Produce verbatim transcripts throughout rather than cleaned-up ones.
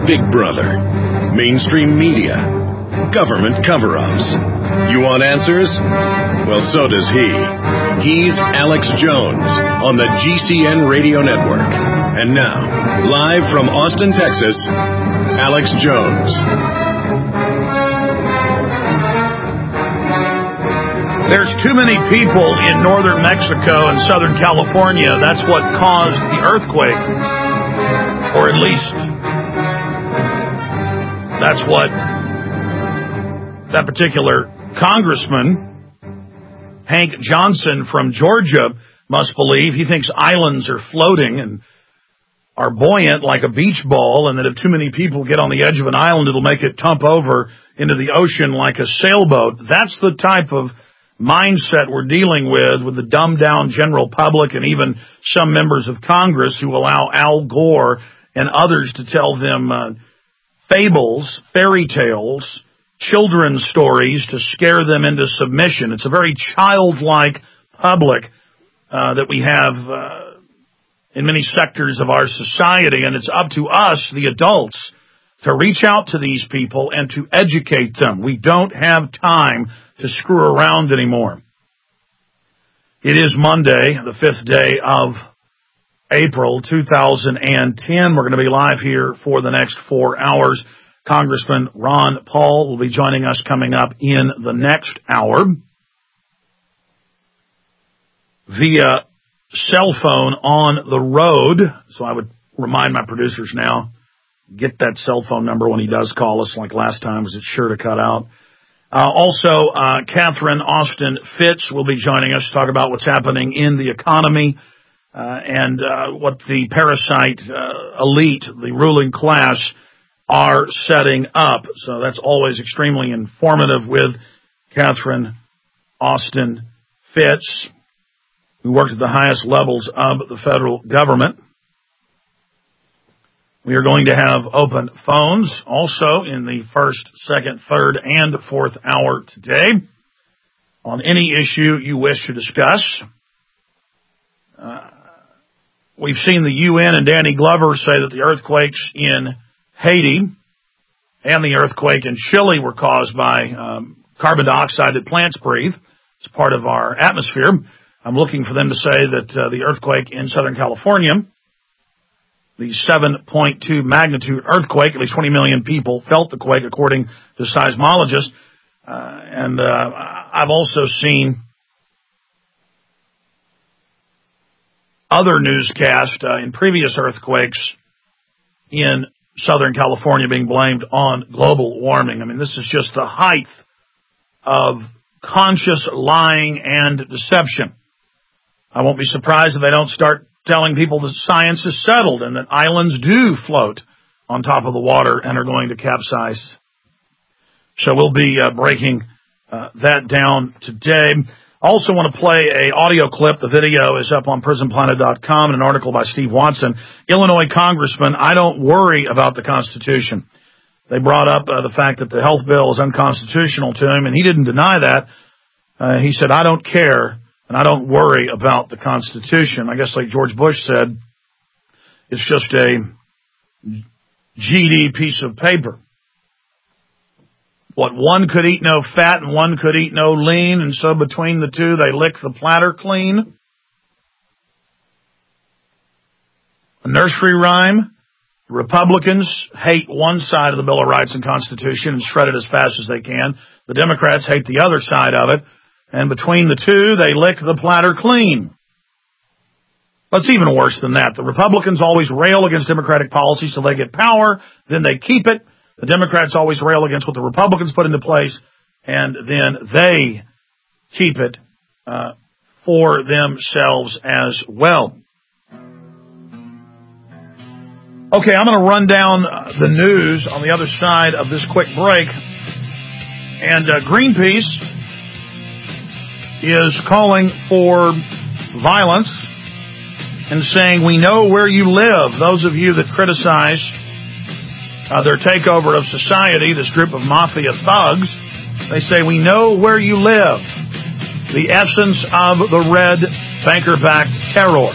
Big Brother, mainstream media, government cover-ups. You want answers? Well, so does he. He's Alex Jones on the G C N Radio Network. And now, live from Austin, Texas, Alex Jones. There's too many people in northern Mexico and southern California. That's what caused the earthquake. Or at least that's what that particular congressman, Hank Johnson from Georgia, must believe. He thinks islands are floating and are buoyant like a beach ball, and that if too many people get on the edge of an island, it'll make it tump over into the ocean like a sailboat. That's the type of mindset we're dealing with, with the dumbed-down general public and even some members of Congress who allow Al Gore and others to tell them uh, fables, fairy tales, children's stories to scare them into submission. It's a very childlike public uh, that we have uh, in many sectors of our society, and it's up to us, the adults, to reach out to these people and to educate them. We don't have time to screw around anymore. It is Monday, the fifth day of April two thousand ten. We're going to be live here for the next four hours. Congressman Ron Paul will be joining us coming up in the next hour via cell phone on the road. So I would remind my producers now, get that cell phone number when he does call us like last time, because it's sure to cut out. Uh, also, uh, Catherine Austin Fitts will be joining us to talk about what's happening in the economy uh, and uh, what the parasite uh, elite, the ruling class, are setting up. So that's always extremely informative with Catherine Austin Fitts, who worked at the highest levels of the federal government. We are going to have open phones also in the first, second, third, and fourth hour today on any issue you wish to discuss. Uh, we've seen the U N and Danny Glover say that the earthquakes in Haiti and the earthquake in Chile were caused by um, carbon dioxide that plants breathe. It's part of our atmosphere. I'm looking for them to say that uh, the earthquake in Southern California, the seven point two magnitude earthquake, at least twenty million people felt the quake, according to seismologists. Uh, and uh, I've also seen other newscasts uh, in previous earthquakes in Southern California being blamed on global warming. I mean, this is just the height of conscious lying and deception. I won't be surprised if they don't start telling people that science is settled and that islands do float on top of the water and are going to capsize. So we'll be uh, breaking uh, that down today. Also want to play a audio clip. The video is up on prison planet dot com, and an article by Steve Watson. Illinois congressman, I don't worry about the Constitution. They brought up uh, the fact that the health bill is unconstitutional to him, and he didn't deny that. Uh, he said, I don't care, and I don't worry about the Constitution. I guess like George Bush said, it's just a G D piece of paper. What, one could eat no fat and one could eat no lean, and so between the two they lick the platter clean? A nursery rhyme. The Republicans hate one side of the Bill of Rights and Constitution and shred it as fast as they can. The Democrats hate the other side of it, and between the two they lick the platter clean. But it's even worse than that. The Republicans always rail against Democratic policy so they get power, then they keep it. The Democrats always rail against what the Republicans put into place, and then they keep it uh, for themselves as well. Okay, I'm going to run down uh, the news on the other side of this quick break. And uh, Greenpeace is calling for violence and saying, we know where you live. Those of you that criticize Uh, their takeover of society, this group of mafia thugs, they say, we know where you live. The essence of the red banker-backed terror. You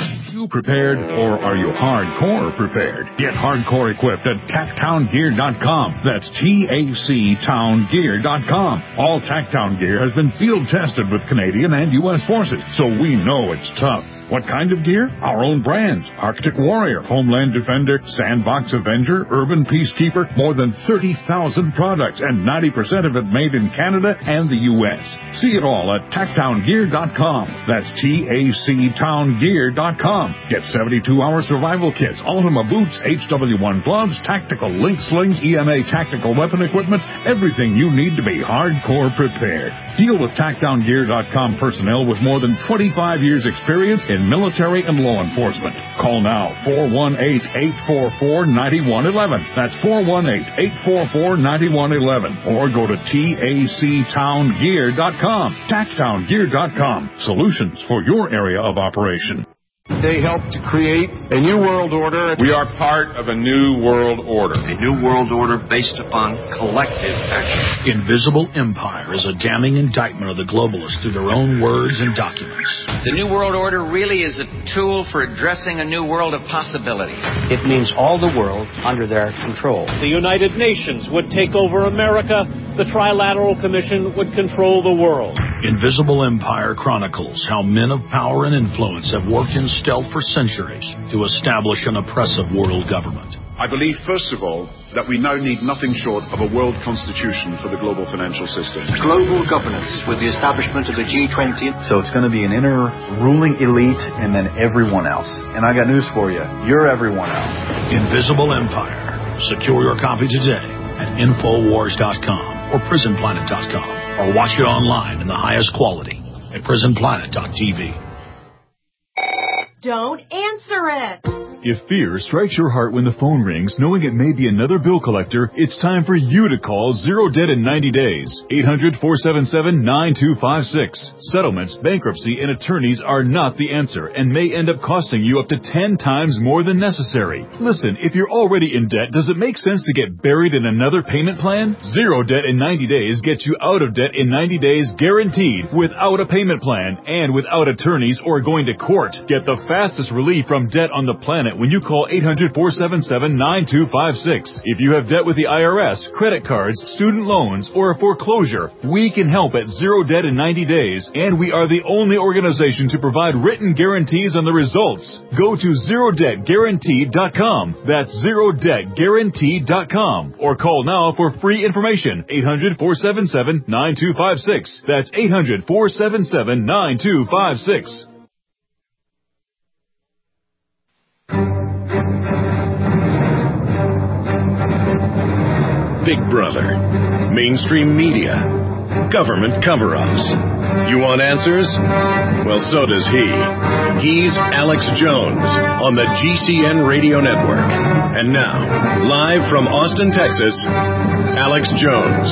you prepared, or are you hardcore prepared? Get hardcore equipped at Tacktown Gear dot com. That's T A C Town Gear dot com. All Tacktown gear has been field tested with Canadian and U S forces, so we know it's tough. What kind of gear? Our own brands. Arctic Warrior, Homeland Defender, Sandbox Avenger, Urban Peacekeeper, more than thirty thousand products, and ninety percent of it made in Canada and the U S. See it all at Tacktown Gear dot com. That's T A C Town Gear dot com. Get seventy-two hour survival kits, Ultima boots, H W one gloves, tactical link slings, E M A tactical weapon equipment, everything you need to be hardcore prepared. Deal with Tacktown Gear dot com personnel with more than twenty-five years experience in military and law enforcement. Call now, four one eight, eight four four, nine one one one. That's four one eight, eight four four, nine one one one. Or go to T A C Town Gear dot com. Tacktown Gear dot com. Solutions for your area of operation. They helped to create a new world order. We are part of a new world order. A new world order based upon collective action. Invisible Empire is a damning indictment of the globalists through their own words and documents. The new world order really is a tool for addressing a new world of possibilities. It means all the world under their control. The United Nations would take over America. The Trilateral Commission would control the world. Invisible Empire chronicles how men of power and influence have worked in stealth for centuries to establish an oppressive world government. I believe, first of all, that we now need nothing short of a world constitution for the global financial system. Global governance with the establishment of the G twenty. So it's going to be an inner ruling elite and then everyone else. And I got news for you. You're everyone else. Invisible Empire. Secure your copy today at Infowars dot com or Prison Planet dot com, or watch it online in the highest quality at Prison Planet dot T V. Don't answer it. If fear strikes your heart when the phone rings, knowing it may be another bill collector, it's time for you to call Zero Debt in ninety days. eight hundred, four seven seven, nine two five six. Settlements, bankruptcy, and attorneys are not the answer and may end up costing you up to ten times more than necessary. Listen, if you're already in debt, does it make sense to get buried in another payment plan? Zero Debt in ninety days gets you out of debt in ninety days guaranteed, without a payment plan and without attorneys or going to court. Get the fastest relief from debt on the planet when you call eight hundred, four seven seven, nine two five six. If you have debt with the I R S, credit cards, student loans, or a foreclosure, we can help at Zero Debt in ninety days, and we are the only organization to provide written guarantees on the results. Go to Zero Debt Guaranteed dot com. That's Zero Debt Guaranteed dot com. Or call now for free information. eight hundred, four seven seven, nine two five six. That's eight hundred, four seven seven, nine two five six. Big Brother, mainstream media, government cover-ups. You want answers? Well, so does he. He's Alex Jones on the G C N Radio Network. And now, live from Austin, Texas, Alex Jones.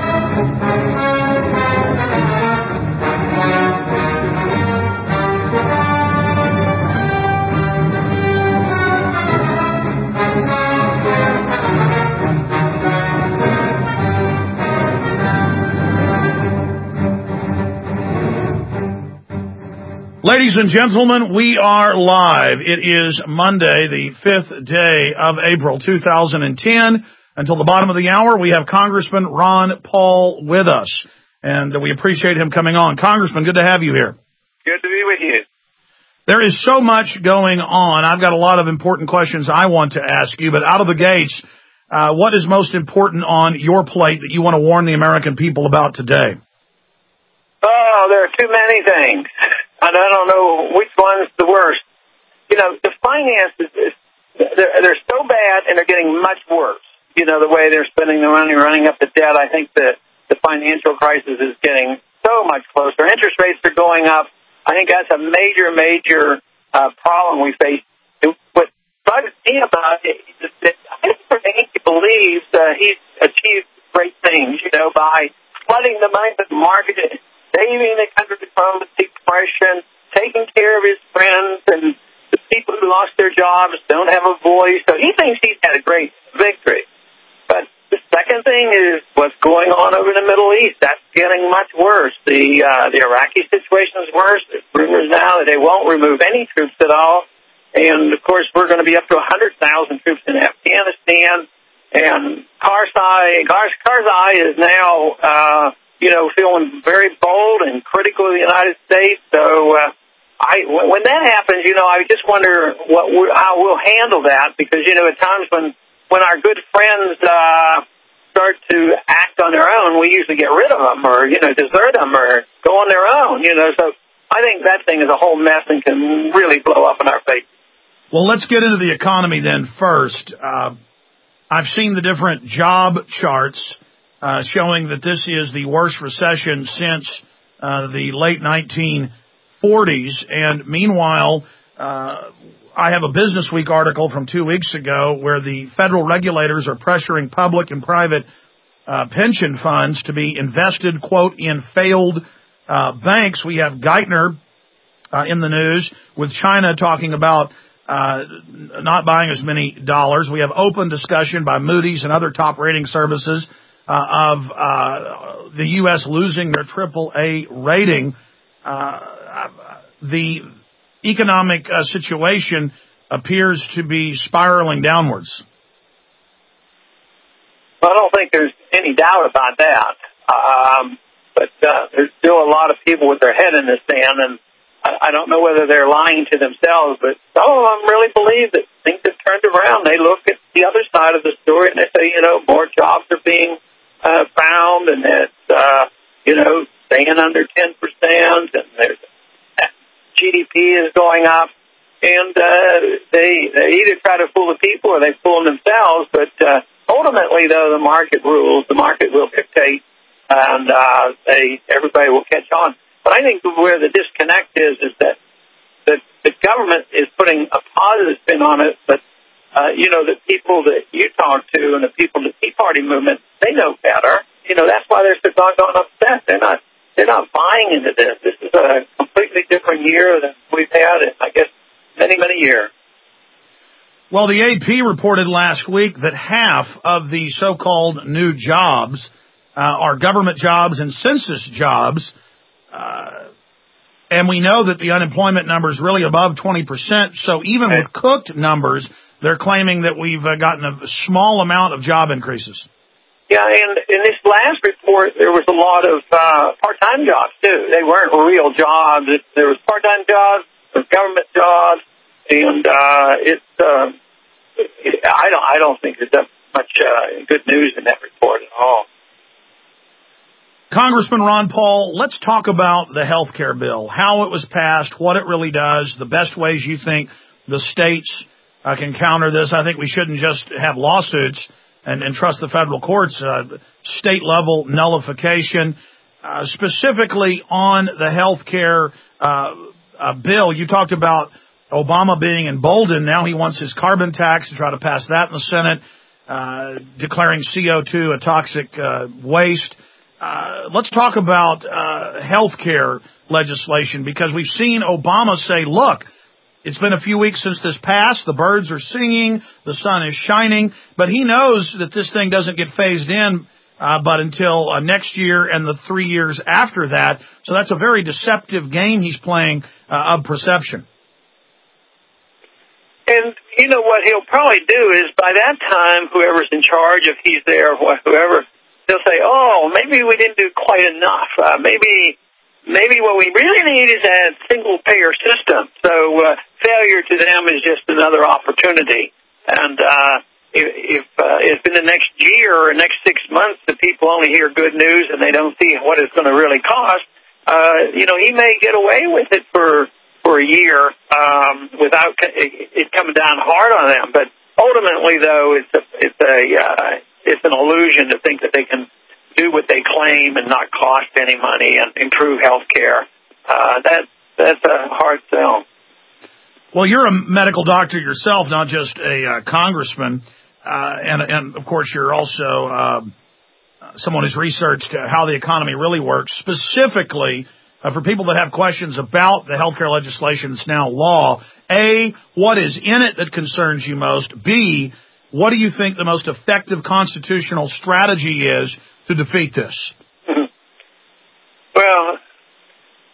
Ladies and gentlemen, we are live. It is Monday, the fifth day of April, two thousand ten. Until the bottom of the hour, we have Congressman Ron Paul with us, and we appreciate him coming on. Congressman, good to have you here. Good to be with you. There is so much going on. I've got a lot of important questions I want to ask you, but out of the gates, uh, what is most important on your plate that you want to warn the American people about today? Oh, there are too many things. And I don't know which one's the worst. You know, the finances, they're, they're so bad and they're getting much worse. You know, the way they're spending the money, running up the debt. I think the, the financial crisis is getting so much closer. Interest rates are going up. I think that's a major, major uh, problem we face. What bugs me about it is that I think he believes uh, he's achieved great things, you know, by flooding the money to the market, saving the country from depression, taking care of his friends, and the people who lost their jobs don't have a voice. So he thinks he's had a great victory. But the second thing is what's going on over in the Middle East. That's getting much worse. The uh, the Iraqi situation is worse. There's rumors now that they won't remove any troops at all. And, of course, we're going to be up to one hundred thousand troops in Afghanistan. And Karzai, Karzai is now, uh, you know, feeling very bold and critical of the United States. So uh, I, when that happens, you know, I just wonder what we, how we'll handle that. Because, you know, at times when, when our good friends uh, start to act on their own, we usually get rid of them or, you know, desert them or go on their own, you know. So I think that thing is a whole mess and can really blow up in our face. Well, let's get into the economy then first. Uh, I've seen the different job charts uh, showing that this is the worst recession since uh, the late nineteen forties. And meanwhile, uh, I have a Business Week article from two weeks ago where the federal regulators are pressuring public and private uh, pension funds to be invested, quote, in failed uh, banks. We have Geithner uh, in the news with China talking about Uh, not buying as many dollars. We have open discussion by Moody's and other top rating services uh, of uh, the U S losing their triple A rating. Uh, the economic uh, situation appears to be spiraling downwards. Well, I don't think there's any doubt about that. Um, but uh, there's still a lot of people with their head in the sand, and I don't know whether they're lying to themselves, but some of them really believe that things have turned around. They look at the other side of the story and they say, you know, more jobs are being uh, found and that, uh, you know, staying under ten percent and there's G D P is going up. And uh, they, they either try to fool the people or they fool themselves. But uh, ultimately, though, the market rules. The market will dictate, and uh, they everybody will catch on. But I think where the disconnect is, is that the, the government is putting a positive spin on it, but, uh, you know, the people that you talk to and the people in the Tea Party movement, they know better. You know, that's why they're so doggone upset. They're not, they're not buying into this. This is a completely different year than we've had in, I guess, many, many years. Well, the A P reported last week that half of the so-called new jobs uh, are government jobs and census jobs. Uh, and we know that the unemployment number is really above twenty percent. So even with cooked numbers, they're claiming that we've uh, gotten a small amount of job increases. Yeah, and in this last report, there was a lot of uh, part-time jobs, too. They weren't real jobs. It, there was part-time jobs, there was government jobs, and uh, it's, uh, it, I don't I don't think there's that much uh, good news in that report at all. Congressman Ron Paul, let's talk about the health care bill, how it was passed, what it really does, the best ways you think the states uh, can counter this. I think we shouldn't just have lawsuits and, and trust the federal courts, uh, state-level nullification, uh, specifically on the health care uh, uh, bill. You talked about Obama being emboldened. Now he wants his carbon tax to try to pass that in the Senate, uh, declaring C O two a toxic uh, waste. Uh, let's talk about uh, health care legislation, because we've seen Obama say, look, it's been a few weeks since this passed. The birds are singing. The sun is shining. But he knows that this thing doesn't get phased in uh, but until uh, next year and the three years after that. So that's a very deceptive game he's playing uh, of perception. And you know what he'll probably do is by that time, whoever's in charge, if he's there, whoever, they'll say, oh, maybe we didn't do quite enough. Uh, maybe maybe what we really need is a single-payer system. So uh, failure to them is just another opportunity. And uh, if, if, uh, if in the next year or next six months the people only hear good news and they don't see what it's going to really cost, uh, you know, he may get away with it for for a year um, without it coming down hard on them. But ultimately, though, it's a, it's a uh, it's an illusion to think that they can do what they claim and not cost any money and improve health care. Uh, that that's a hard sell. Well, you're a medical doctor yourself, not just a uh, congressman, uh, and and of course you're also uh, someone who's researched how the economy really works, specifically. Uh, for people that have questions about the healthcare legislation that's now law, A, what is in it that concerns you most? B, what do you think the most effective constitutional strategy is to defeat this? Mm-hmm. Well,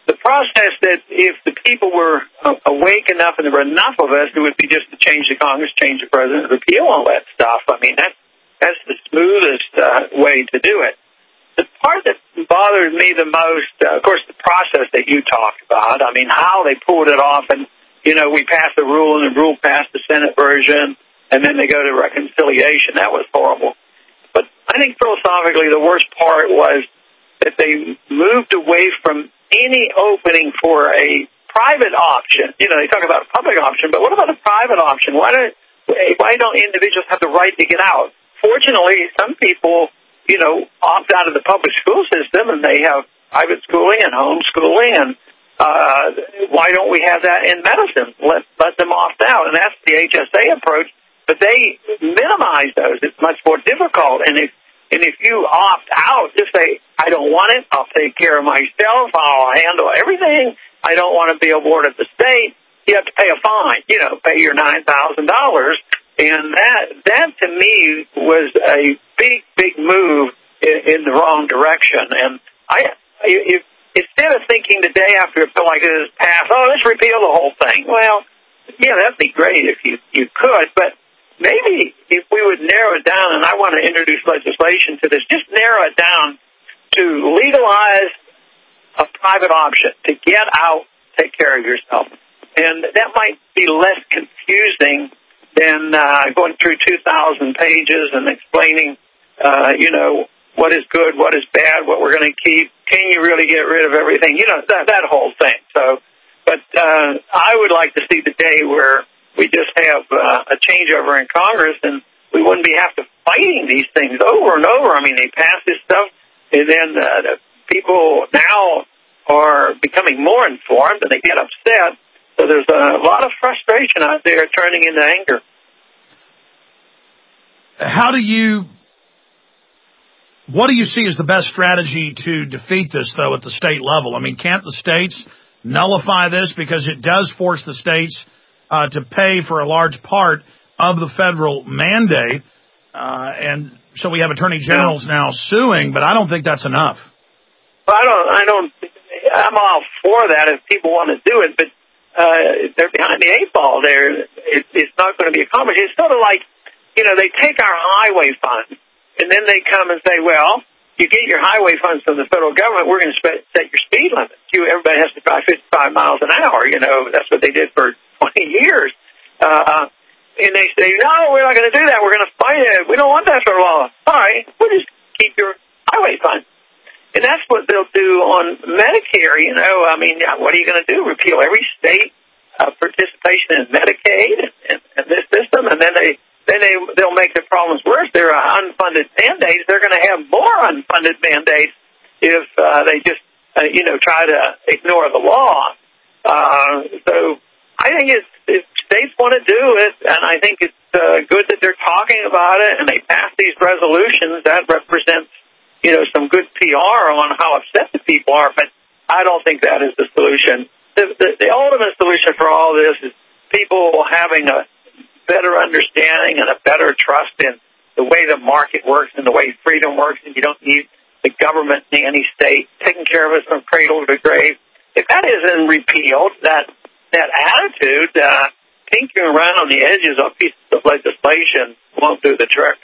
the process that if the people were awake enough and there were enough of us, it would be just to change the Congress, change the president, repeal all that stuff. I mean, that's, that's the smoothest uh, way to do it. The part that bothered me the most, uh, of course, the process that you talked about. I mean, how they pulled it off, and, you know, we passed the rule, and the rule passed the Senate version, and then they go to reconciliation. That was horrible. But I think philosophically the worst part was that they moved away from any opening for a private option. You know, they talk about a public option, but what about a private option? Why don't, why don't individuals have the right to get out? Fortunately, some people, you know, opt out of the public school system, and they have private schooling and homeschooling, and uh, why don't we have that in medicine? Let, let them opt out, and that's the H S A approach. But they minimize those. It's much more difficult, and if And if you opt out, just say, I don't want it, I'll take care of myself, I'll handle everything, I don't want to be a ward of the state, you have to pay a fine, you know, pay your nine thousand dollars. And that, that to me was a big, big move in, in the wrong direction. And I, if, instead of thinking the day after a bill like this is passed, oh, let's repeal the whole thing. Well, yeah, that'd be great if you, you could, but maybe if we would narrow it down, and I want to introduce legislation to this, just narrow it down to legalize a private option, to get out, take care of yourself. And that might be less confusing than uh, going through two thousand pages and explaining, uh, you know, what is good, what is bad, what we're going to keep. Can you really get rid of everything? You know, that, that whole thing. So, but uh, I would like to see the day where we just have uh, a changeover in Congress, and we wouldn't be have to fighting these things over and over. I mean, they pass this stuff, and then uh, the people now are becoming more informed, and they get upset. So there's a lot of frustration out there turning into anger. How do you, what do you see as the best strategy to defeat this, though, at the state level? I mean, can't the states nullify this, because it does force the states Uh, to pay for a large part of the federal mandate, uh, and so we have attorney generals now suing, but I don't think that's enough. Well, I don't, I don't, I'm all for that if people want to do it, but uh, they're behind the eight ball there. It, it's not going to be accomplished. It's sort of like, you know, they take our highway funds, and then they come and say, well, you get your highway funds from the federal government, we're going to set your speed limit. You, everybody has to drive fifty-five miles an hour. You know, that's what they did for twenty years. Uh, and they say, no, we're not going to do that. We're going to fight it. We don't want that for law. All right, we'll just keep your highway funds. And that's what they'll do on Medicare. You know, I mean, what are you going to do? Repeal every state uh, participation in Medicaid and, and this system? And then they then they they'll make the problems worse. There are unfunded mandates. They're going to have more unfunded mandates if uh, they just uh, you know try to ignore the law. Uh, so I think it's, if states want to do it, and I think it's uh, good that they're talking about it and they pass these resolutions. That represents you know some good P R on how upset the people are. But I don't think that is the solution. The, the, the ultimate solution for all this is people having a better understanding and a better trust in the way the market works and the way freedom works, and you don't need the government in any state taking care of us from cradle to grave. If that isn't repealed, that that attitude, uh, tinkering around on the edges of pieces of legislation won't do the trick.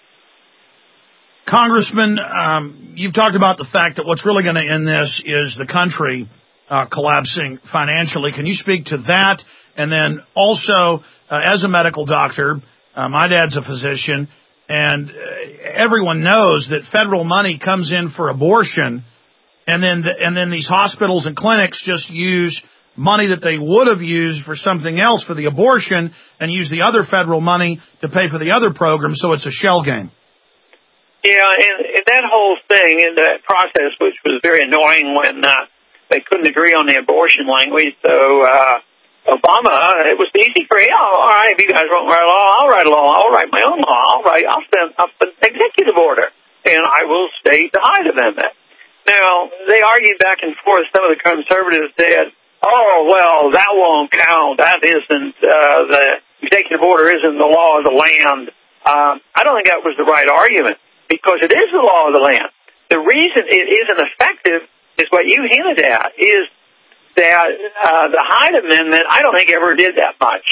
Congressman, um, you've talked about the fact that what's really going to end this is the country uh, collapsing financially. Can you speak to that? And then also, uh, as a medical doctor, uh, my dad's a physician, and uh, everyone knows that federal money comes in for abortion, and then the, and then these hospitals and clinics just use money that they would have used for something else for the abortion and use the other federal money to pay for the other program, so it's a shell game. Yeah, and, and that whole thing in that process, which was very annoying when uh, they couldn't agree on the abortion language, so uh, Obama, it was easy for him. Oh, all right, if you guys won't write a law, I'll write a law. I'll write my own law. I'll write, I'll send up an executive order, and I will state the height of them. Now, they argued back and forth. Some of the conservatives said, oh, well, that won't count. That isn't, uh, the executive order isn't the law of the land. Um, I don't think that was the right argument, because it is the law of the land. The reason it isn't effective is what you hinted at, is that uh, the Hyde Amendment, I don't think ever did that much.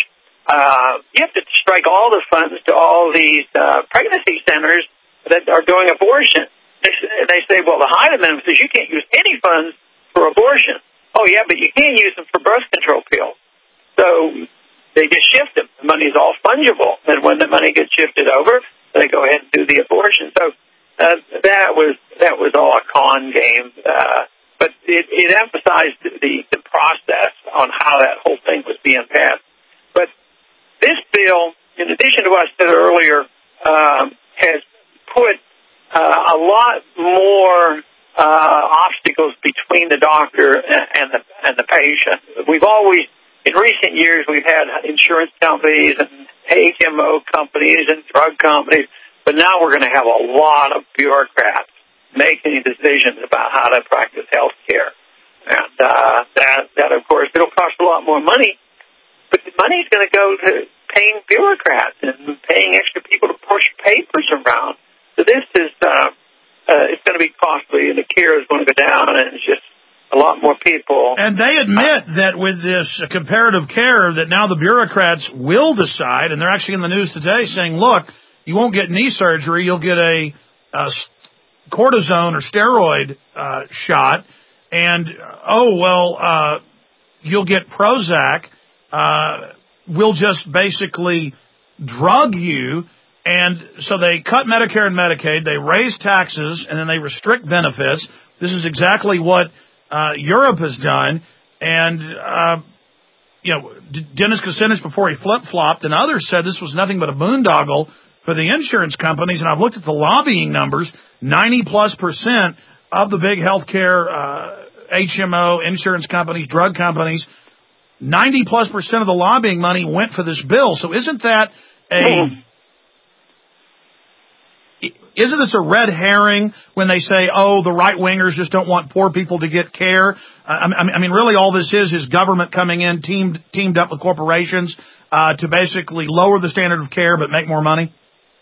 Uh, you have to strike all the funds to all these uh, pregnancy centers that are doing abortion. They, they say, well, the Hyde Amendment says you can't use any funds for abortion. Oh, yeah, but you can use them for birth control pills. So they just shift them. The money is all fungible. And when the money gets shifted over, they go ahead and do the abortion. So uh, that was that was all a con game. Uh, but it, it emphasized the, the process on how that whole thing was being passed. But this bill, in addition to what I said earlier, um, has put uh, a lot more uh, obstacles between the doctor and the and the patient. We've always, in recent years, we've had insurance companies and H M O companies and drug companies, but now we're going to have a lot of bureaucrats making decisions about how to practice health care. And uh, that, that, of course, it'll cost a lot more money, but the money's going to go to paying bureaucrats and paying extra people to push papers around. So this is, uh, uh, it's going to be costly, and the care is going to go down, and it's just a lot more people. And they admit that with this uh, comparative care, that now the bureaucrats will decide, and they're actually in the news today saying, look, you won't get knee surgery, you'll get a, a cortisone or steroid uh, shot, and, oh, well, uh, you'll get Prozac. Uh, we'll just basically drug you. And so they cut Medicare and Medicaid, they raise taxes, and then they restrict benefits. This is exactly what uh, Europe has done. And, uh, you know, D- Dennis Kucinich, before he flip-flopped, and others said this was nothing but a boondoggle for the insurance companies. And I've looked at the lobbying numbers, ninety plus percent of the big healthcare uh, H M O, insurance companies, drug companies, ninety plus percent of the lobbying money went for this bill. So isn't that a... Mm. Isn't this a red herring when they say, oh, the right-wingers just don't want poor people to get care? Uh, I mean, really all this is is government coming in, teamed teamed up with corporations uh, to basically lower the standard of care but make more money?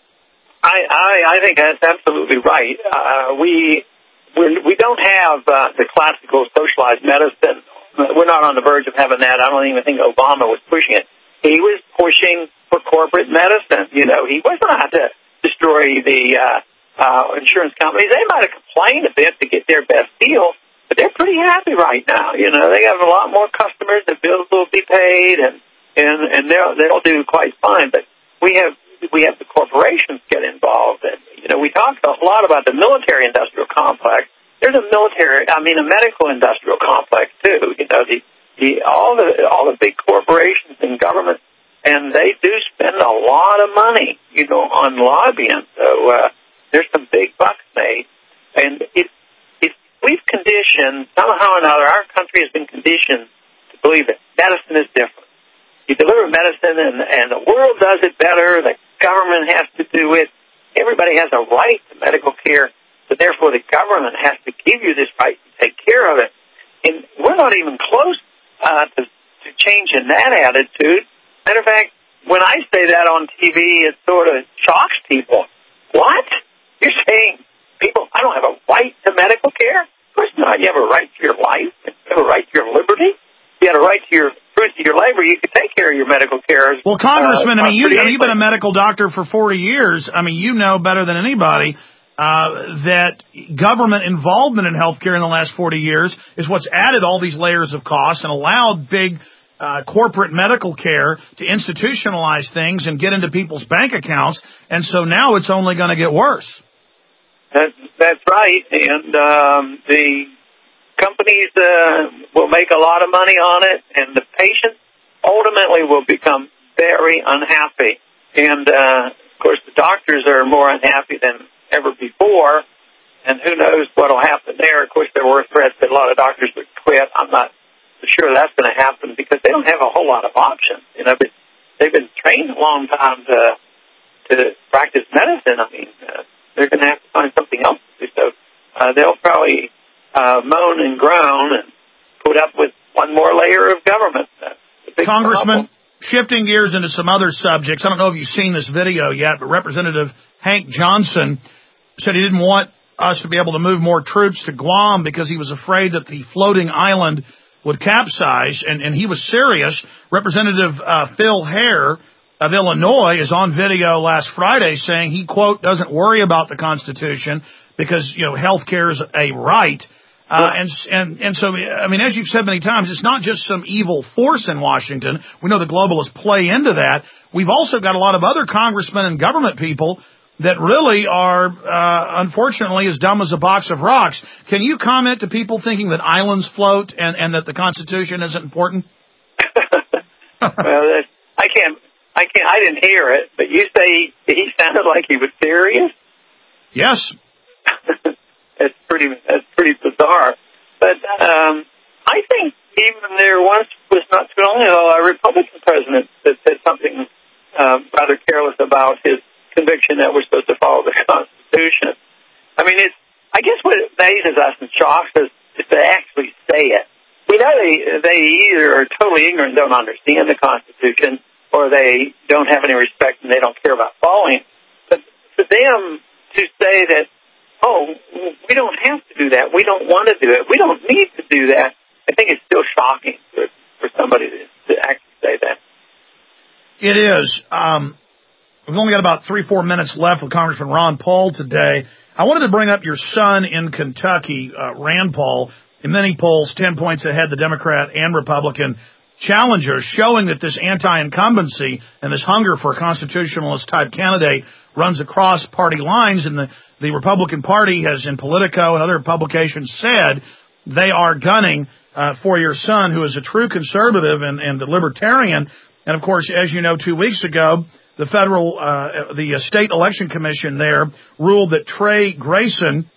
I, I, I think that's absolutely right. Uh, we we're, we don't have uh, the classical socialized medicine. We're not on the verge of having that. I don't even think Obama was pushing it. He was pushing for corporate medicine. You know, he wasn't out to destroy the uh, uh, insurance companies. They might have complained a bit to get their best deal, but they're pretty happy right now. You know, they have a lot more customers. The bills will be paid, and and and they'll they'll do quite fine. But we have we have the corporations get involved, and you know, we talked a lot about the military-industrial complex. There's a military, I mean, a medical-industrial complex too. You know, the the all the all the big corporations and governments. And they do spend a lot of money, you know, on lobbying. So uh, there's some big bucks made. And if, if we've conditioned, somehow or another, our country has been conditioned to believe that medicine is different. You deliver medicine and, and the world does it better. The government has to do it. Everybody has a right to medical care. So therefore, the government has to give you this right to take care of it. And we're not even close uh, to, to changing that attitude. Matter of fact, when I say that on T V, it sort of shocks people. What? You're saying, people, I don't have a right to medical care? Of course not. You have a right to your life. You have a right to your liberty. You have a right to your fruit of your labor. You can take care of your medical care. Well, Congressman, uh, I mean, you, you've been a medical doctor for forty years. I mean, you know better than anybody uh, that government involvement in healthcare in the last forty years is what's added all these layers of costs and allowed big Uh, corporate medical care to institutionalize things and get into people's bank accounts, and so now it's only going to get worse. That's, that's right, and um, the companies uh, will make a lot of money on it, and the patients ultimately will become very unhappy. And, uh, of course, the doctors are more unhappy than ever before, and who knows what will happen there. Of course, there were threats that a lot of doctors would quit. I'm not sure that's going to happen because they don't have a whole lot of options. You know, but they've been trained a long time to to practice medicine. I mean, uh, they're going to have to find something else to do. So uh, they'll probably uh, moan and groan and put up with one more layer of government. Congressman, problem. Shifting gears into some other subjects. I don't know if you've seen this video yet, but Representative Hank Johnson said he didn't want us to be able to move more troops to Guam because he was afraid that the floating island would capsize, and, and he was serious. Representative uh, Phil Hare of Illinois is on video last Friday saying he, quote, doesn't worry about the Constitution because, you know, health care is a right. Uh, and, and, and so, I mean, as you've said many times, it's not just some evil force in Washington. We know the globalists play into that. We've also got a lot of other congressmen and government people that really are, uh, unfortunately, as dumb as a box of rocks. Can you comment to people thinking that islands float and, and that the Constitution isn't important? Well, that's, I can't, I can't, I didn't hear it, but you say he sounded like he was serious? Yes. It's pretty, that's pretty bizarre. But, um, I think even there once was not too long ago a Republican president that said something, uh, rather careless about his conviction that we're supposed to follow the Constitution. I mean, it's, I guess what amazes us and shocks us is to actually say it. We know they, they either are totally ignorant and don't understand the Constitution, or they don't have any respect and they don't care about following it. But for them to say that, oh, we don't have to do that, we don't want to do it, we don't need to do that, I think it's still shocking for, for somebody to, to actually say that. It is. Um, we've only got about three, four minutes left with Congressman Ron Paul today. I wanted to bring up your son in Kentucky, uh, Rand Paul. In many polls, ten points ahead, the Democrat and Republican challengers, showing that this anti-incumbency and this hunger for a constitutionalist-type candidate runs across party lines. And the, the Republican Party has, in Politico and other publications, said they are gunning uh, for your son, who is a true conservative and, and a libertarian. And, of course, as you know, two weeks ago, the federal, uh, the state election commission there ruled that Trey Grayson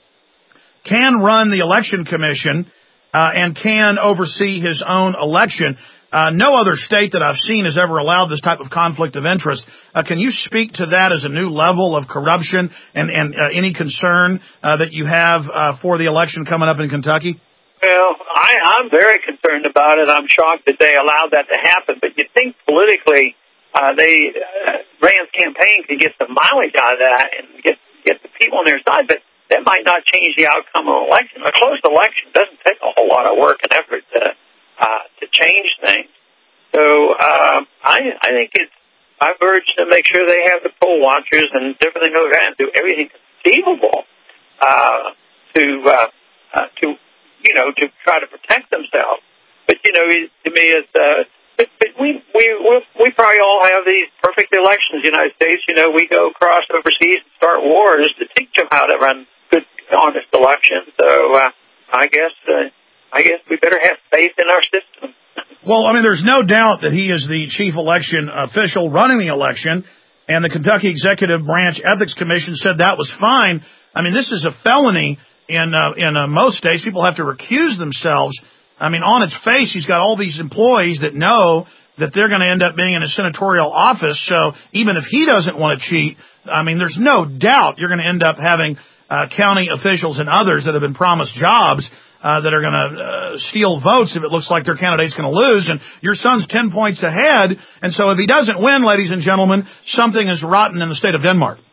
can run the election commission uh, and can oversee his own election. Uh, no other state that I've seen has ever allowed this type of conflict of interest. Uh, can you speak to that as a new level of corruption and, and uh, any concern uh, that you have uh, for the election coming up in Kentucky? Well, I, I'm very concerned about it. I'm shocked that they allowed that to happen. But you think politically, uh, they uh, Rand's campaign could get some mileage out of that and get get the people on their side, but that might not change the outcome of an election. A close election doesn't take a whole lot of work and effort to uh, to change things. So uh, I I think it's I've urged to make sure they have the poll watchers and everything like that, and do everything conceivable uh, to uh, uh, to you know to try to protect themselves. But you know, to me, it's uh, but, but we we we probably all have these perfect elections in the United States. You know, we go across overseas and start wars to teach them how to run good, honest elections. So uh, I guess uh, I guess we better have faith in our system. Well, I mean, there's no doubt that he is the chief election official running the election, and the Kentucky Executive Branch Ethics Commission said that was fine. I mean, this is a felony in uh, in uh, most states. People have to recuse themselves. I mean, on its face, he's got all these employees that know that they're going to end up being in a senatorial office. So even if he doesn't want to cheat, I mean, there's no doubt you're going to end up having uh, county officials and others that have been promised jobs uh, that are going to uh, steal votes if it looks like their candidate's going to lose. And your son's ten points ahead. And so if he doesn't win, ladies and gentlemen, something is rotten in the state of Denmark.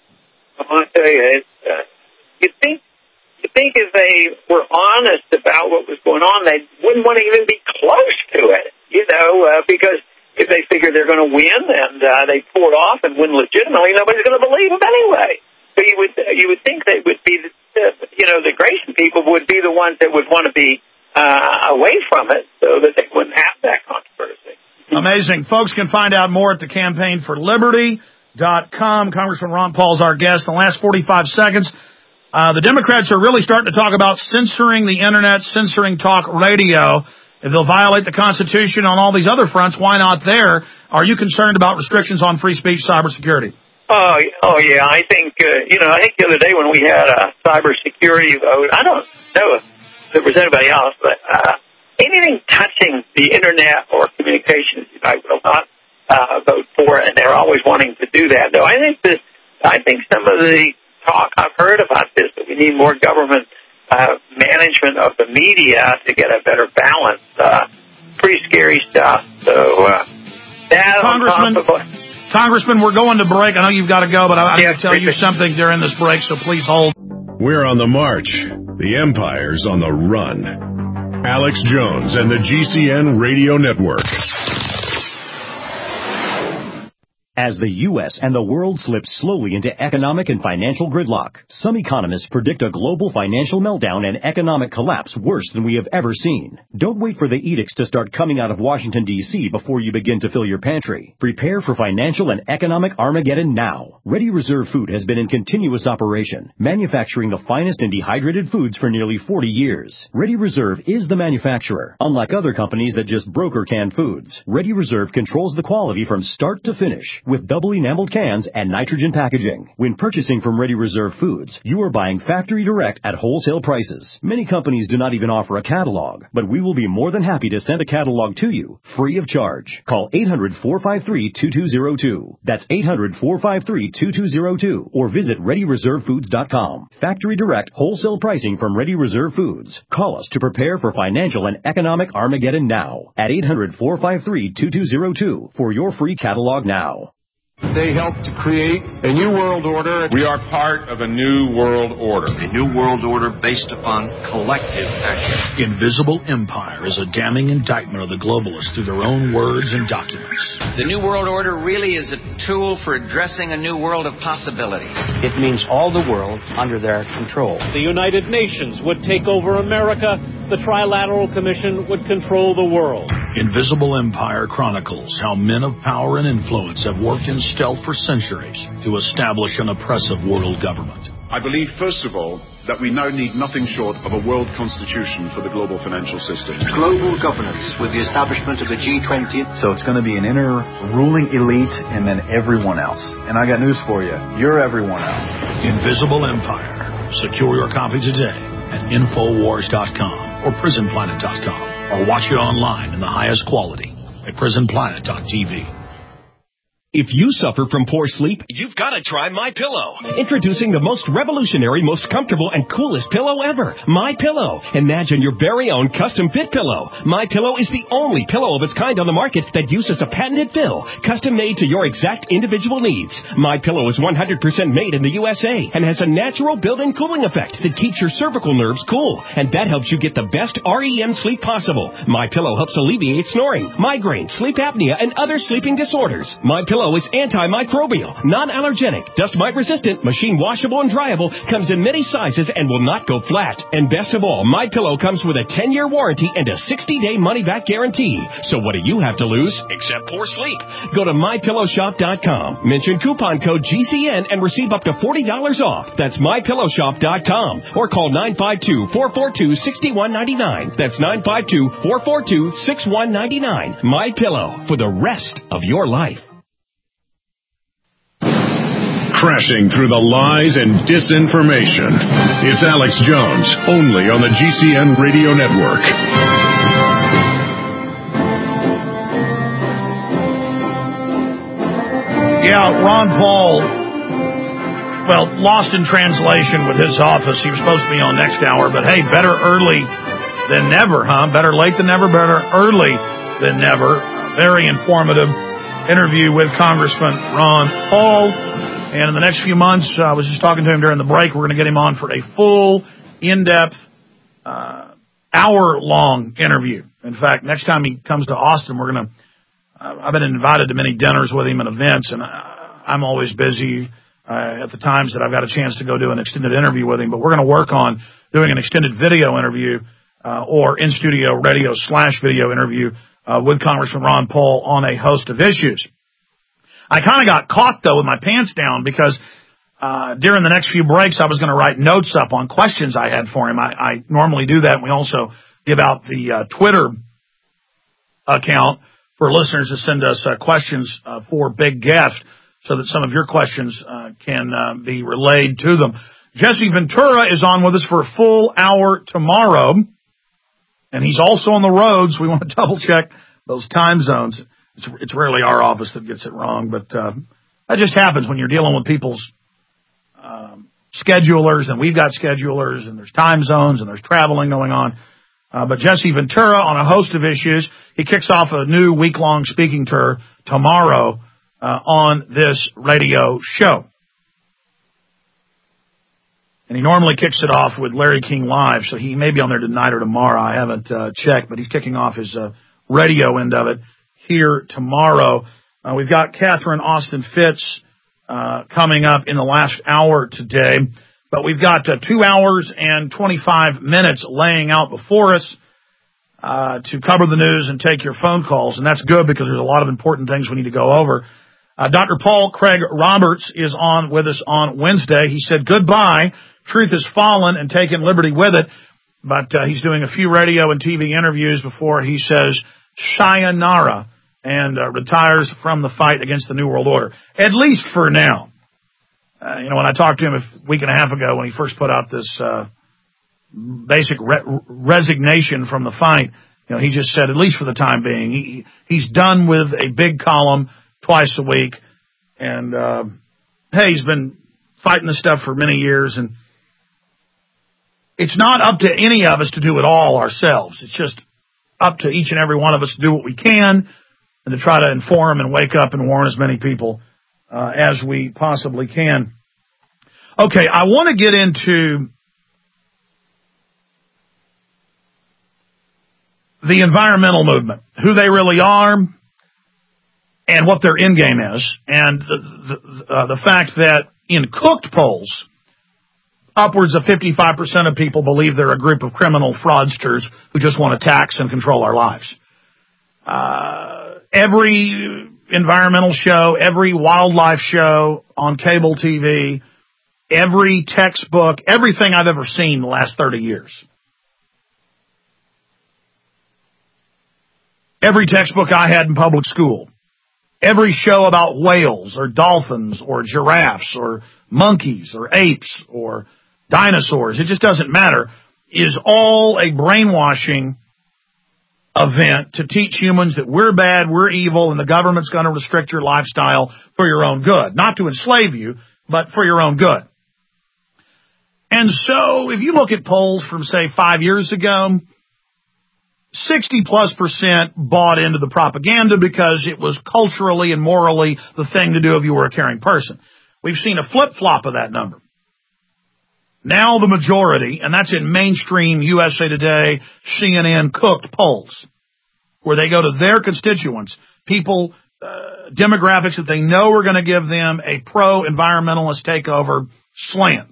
I want to tell you, it's, uh, you think You think if they were honest about what was going on, they wouldn't want to even be close to it, you know, uh, because if they figure they're going to win and uh, they pull it off and win legitimately, nobody's going to believe them anyway. So you would you would think they would be, the, uh, you know, the Grayson people would be the ones that would want to be uh, away from it so that they wouldn't have that controversy. Amazing. Folks can find out more at the campaign for liberty dot com. Congressman Ron Paul is our guest. In the last forty-five seconds, Uh, the Democrats are really starting to talk about censoring the Internet, censoring talk radio. If they'll violate the Constitution on all these other fronts, why not there? Are you concerned about restrictions on free speech, cybersecurity? Oh, oh yeah. I think, uh, you know, I think the other day when we had a cybersecurity vote, I don't know if there was anybody else, but uh, anything touching the Internet or communications, I will not uh, vote for, and they're always wanting to do that. Though I think that, I think some of the talk I've heard about this, that we need more government uh, management of the media to get a better balance. Uh, pretty scary stuff. So, uh, that Congressman, on top of, Congressman, we're going to break. I know you've got to go, but I, I yeah, need to tell you something during this break, so please hold. We're on the march. The empire's on the run. Alex Jones and the G C N Radio Network. As the U S and the world slip slowly into economic and financial gridlock, some economists predict a global financial meltdown and economic collapse worse than we have ever seen. Don't wait for the edicts to start coming out of Washington, D C before you begin to fill your pantry. Prepare for financial and economic Armageddon now. Ready Reserve Food has been in continuous operation, manufacturing the finest and dehydrated foods for nearly forty years. Ready Reserve is the manufacturer, unlike other companies that just broker canned foods. Ready Reserve controls the quality from start to finish, with double enameled cans and nitrogen packaging. When purchasing from Ready Reserve Foods, you are buying factory direct at wholesale prices. Many companies do not even offer a catalog, but we will be more than happy to send a catalog to you, free of charge. Call eight hundred, four five three, two two zero two. That's eight hundred, four five three, two two zero two, or visit ready reserve foods dot com. Factory direct wholesale pricing from Ready Reserve Foods. Call us to prepare for financial and economic Armageddon now at eight hundred, four five three, two two zero two for your free catalog now. They helped to create a new world order. We are part of a new world order. A new world order based upon collective action. Invisible Empire is a damning indictment of the globalists through their own words and documents. The new world order really is a tool for addressing a new world of possibilities. It means all the world under their control. The United Nations would take over America. The Trilateral Commission would control the world. Invisible Empire chronicles how men of power and influence have worked in stealth for centuries to establish an oppressive world government. I believe, first of all, that we now need nothing short of a world constitution for the global financial system. Global governance with the establishment of the G twenty. So it's going to be an inner ruling elite and then everyone else. And I got news for you. You're everyone else. Invisible Empire. Secure your copy today at infowars dot com or prison planet dot com, or watch it online in the highest quality at prison planet dot t v. If you suffer from poor sleep, you've got to try MyPillow. Introducing the most revolutionary, most comfortable, and coolest pillow ever, MyPillow. Imagine your very own custom-fit pillow. MyPillow is the only pillow of its kind on the market that uses a patented fill, custom-made to your exact individual needs. MyPillow is one hundred percent made in the U S A and has a natural built-in cooling effect that keeps your cervical nerves cool, and that helps you get the best R E M sleep possible. MyPillow helps alleviate snoring, migraine, sleep apnea, and other sleeping disorders. MyPillow is antimicrobial, non-allergenic, dust mite resistant, machine washable and dryable, comes in many sizes and will not go flat. And best of all, MyPillow comes with a ten-year warranty and a sixty-day money-back guarantee. So what do you have to lose except poor sleep? Go to my pillow shop dot com, mention coupon code G C N and receive up to forty dollars off. That's my pillow shop dot com, or call nine five two, four four two, six one nine nine. That's nine five two, four four two, six one nine nine. MyPillow, for the rest of your life. Crashing through the lies and disinformation. It's Alex Jones, only on the G C N Radio Network. Yeah, Ron Paul, well, lost in translation with his office. He was supposed to be on next hour, but hey, better early than never, huh? Better late than never, better early than never. Very informative interview with Congressman Ron Paul. And in the next few months, uh, I was just talking to him during the break, we're going to get him on for a full, in-depth, uh, hour-long interview. In fact, next time he comes to Austin, we're going to, uh, I've been invited to many dinners with him and events, and I, I'm always busy uh, at the times that I've got a chance to go do an extended interview with him. But we're going to work on doing an extended video interview uh, or in-studio radio slash video interview uh, with Congressman Ron Paul on a host of issues. I kind of got caught, though, with my pants down because uh during the next few breaks I was going to write notes up on questions I had for him. I, I normally do that. We also give out the uh, Twitter account for listeners to send us uh, questions uh, for Big Guest so that some of your questions uh, can uh, be relayed to them. Jesse Ventura is on with us for a full hour tomorrow, and he's also on the road, so we want to double-check those time zones. It's, it's rarely our office that gets it wrong, but uh, that just happens when you're dealing with people's um, schedulers, and we've got schedulers, and there's time zones, and there's traveling going on. Uh, but Jesse Ventura on a host of issues. He kicks off a new week-long speaking tour tomorrow uh, on this radio show. And he normally kicks it off with Larry King Live, so he may be on there tonight or tomorrow. I haven't uh, checked, but he's kicking off his uh, radio end of it here tomorrow. Uh, we've got Catherine Austin Fitts uh, coming up in the last hour today, but we've got uh, two hours and twenty-five minutes laying out before us uh, to cover the news and take your phone calls, and that's good because there's a lot of important things we need to go over. Uh, Doctor Paul Craig Roberts is on with us on Wednesday. He said goodbye. Truth has fallen and taken liberty with it, but uh, he's doing a few radio and T V interviews before he says sayonara and uh, retires from the fight against the New World Order, at least for now. Uh, you know, when I talked to him a week and a half ago when he first put out this uh, basic re- resignation from the fight, you know, he just said, at least for the time being, he, he's done with a big column twice a week, and uh, hey, he's been fighting this stuff for many years, and it's not up to any of us to do it all ourselves. It's just up to each and every one of us to do what we can and to try to inform and wake up and warn as many people uh, as we possibly can. Okay, I want to get into the environmental movement, who they really are, and what their end game is, and the, the, uh, the fact that in cooked polls, upwards of fifty-five percent of people believe they're a group of criminal fraudsters who just want to tax and control our lives. Uh, every environmental show, every wildlife show on cable T V, every textbook, everything I've ever seen the last thirty years. Every textbook I had in public school. Every show about whales or dolphins or giraffes or monkeys or apes or dinosaurs, it just doesn't matter, is all a brainwashing event to teach humans that we're bad, we're evil, and the government's going to restrict your lifestyle for your own good. Not to enslave you, but for your own good. And so, if you look at polls from, say, five years ago, sixty plus percent bought into the propaganda because it was culturally and morally the thing to do if you were a caring person. We've seen a flip-flop of that number. Now the majority, and that's in mainstream U S A Today, C N N cooked polls, where they go to their constituents, people, uh, demographics that they know are going to give them a pro-environmentalist takeover slant.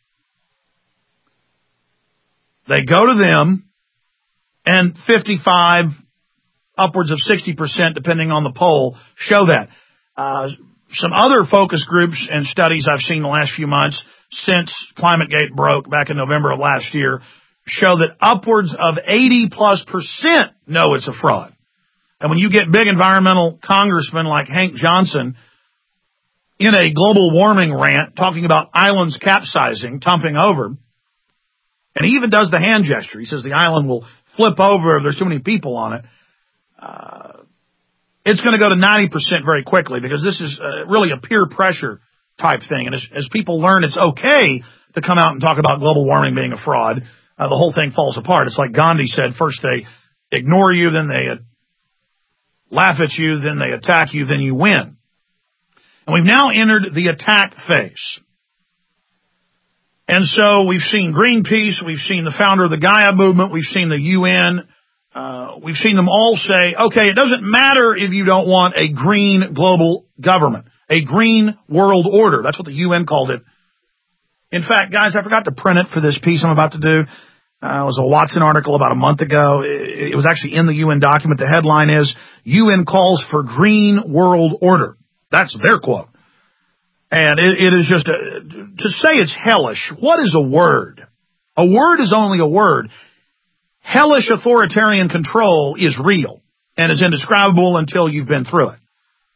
They go to them, and fifty-five, upwards of sixty percent, depending on the poll, show that. Uh, some other focus groups and studies I've seen the last few months since ClimateGate broke back in November of last year show that upwards of eighty plus percent know it's a fraud. And when you get big environmental congressmen like Hank Johnson in a global warming rant talking about islands capsizing, tumping over, and he even does the hand gesture. He says the island will flip over if there's too many people on it. Uh, it's going to go to ninety percent very quickly because this is uh, really a peer pressure type thing. And as, as people learn it's okay to come out and talk about global warming being a fraud, uh, the whole thing falls apart. It's like Gandhi said, first they ignore you, then they uh, laugh at you, then they attack you, then you win. And we've now entered the attack phase. And so we've seen Greenpeace, we've seen the founder of the Gaia movement, we've seen the U N, uh, we've seen them all say, okay, it doesn't matter if you don't want a green global government, a green world order. That's what the U N called it. In fact, guys, I forgot to print it for this piece I'm about to do. Uh, it was a Watson article about a month ago. It, it was actually in the U N document. The headline is, U N calls for green world order. That's their quote. And it, it is just, a, to say it's hellish, what is a word? A word is only a word. Hellish authoritarian control is real and is indescribable until you've been through it.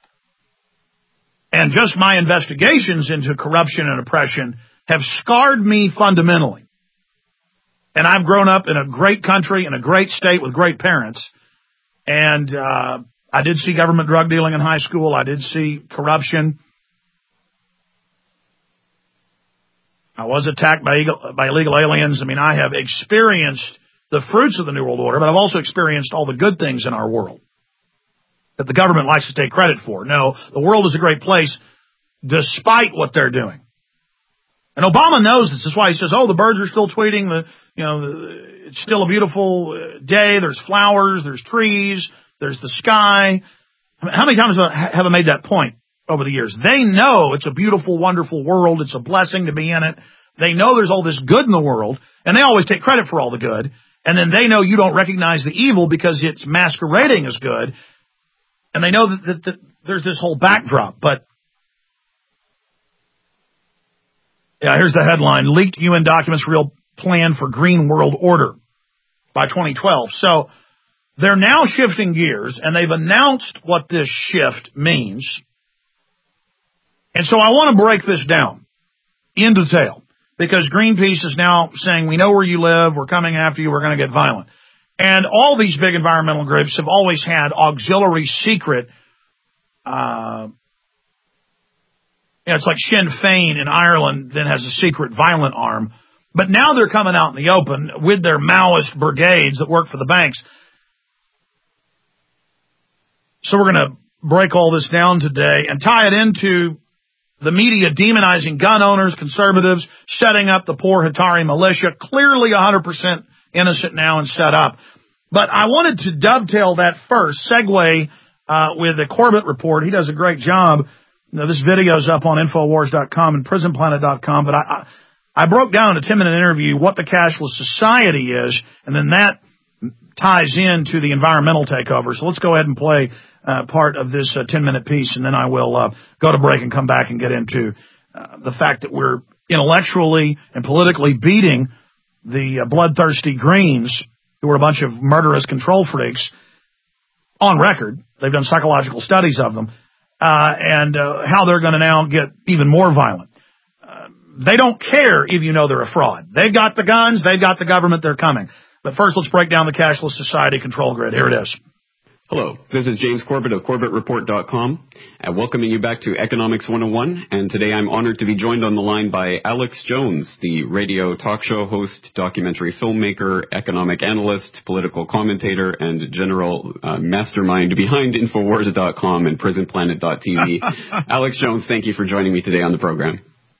And just my investigations into corruption and oppression have scarred me fundamentally. And I've grown up in a great country, in a great state with great parents. And uh, I did see government drug dealing in high school. I did see corruption. I was attacked by, by illegal aliens. I mean, I have experienced the fruits of the New World Order, but I've also experienced all the good things in our world that the government likes to take credit for. No, the world is a great place despite what they're doing. And Obama knows this. That's why he says, oh, the birds are still tweeting. The, you know, the, it's still a beautiful day. There's flowers. There's trees. There's the sky. How many times have I made that point over the years? They know it's a beautiful, wonderful world. It's a blessing to be in it. They know there's all this good in the world, and they always take credit for all the good. And then they know you don't recognize the evil because it's masquerading as good. And they know that, that, that there's this whole backdrop. But, yeah, here's the headline. Leaked U N documents reveal plan for green world order by twenty twelve. So they're now shifting gears, and they've announced what this shift means. And so I want to break this down in detail, because Greenpeace is now saying, we know where you live, we're coming after you, we're going to get violent. And all these big environmental groups have always had auxiliary secret, uh, you know, it's like Sinn Féin in Ireland then has a secret violent arm. But now they're coming out in the open with their Maoist brigades that work for the banks. So we're going to break all this down today and tie it into the media demonizing gun owners, conservatives, setting up the poor Hatari militia, clearly one hundred percent innocent now and set up. But I wanted to dovetail that first, segue uh, with the Corbett report. He does a great job. You know, this video's up on Infowars dot com and Prison Planet dot com, but I, I, I broke down in a ten-minute interview what the cashless society is, and then that ties into the environmental takeover. So let's go ahead and play uh, part of this uh, ten-minute piece, and then I will uh, go to break and come back and get into uh, the fact that we're intellectually and politically beating the uh, bloodthirsty Greens, who are a bunch of murderous control freaks, on record. They've done psychological studies of them, uh, and uh, how they're going to now get even more violent. Uh, they don't care if you know they're a fraud. They've got the guns. They've got the government. They're coming. But first, let's break down the cashless society control grid. Here it is. Hello, this is James Corbett of Corbett Report dot com, uh, welcoming you back to Economics one oh one, and today I'm honored to be joined on the line by Alex Jones, the radio talk show host, documentary filmmaker, economic analyst, political commentator, and general uh, mastermind behind Infowars dot com and Prison Planet dot T V. Alex Jones, thank you for joining me today on the program.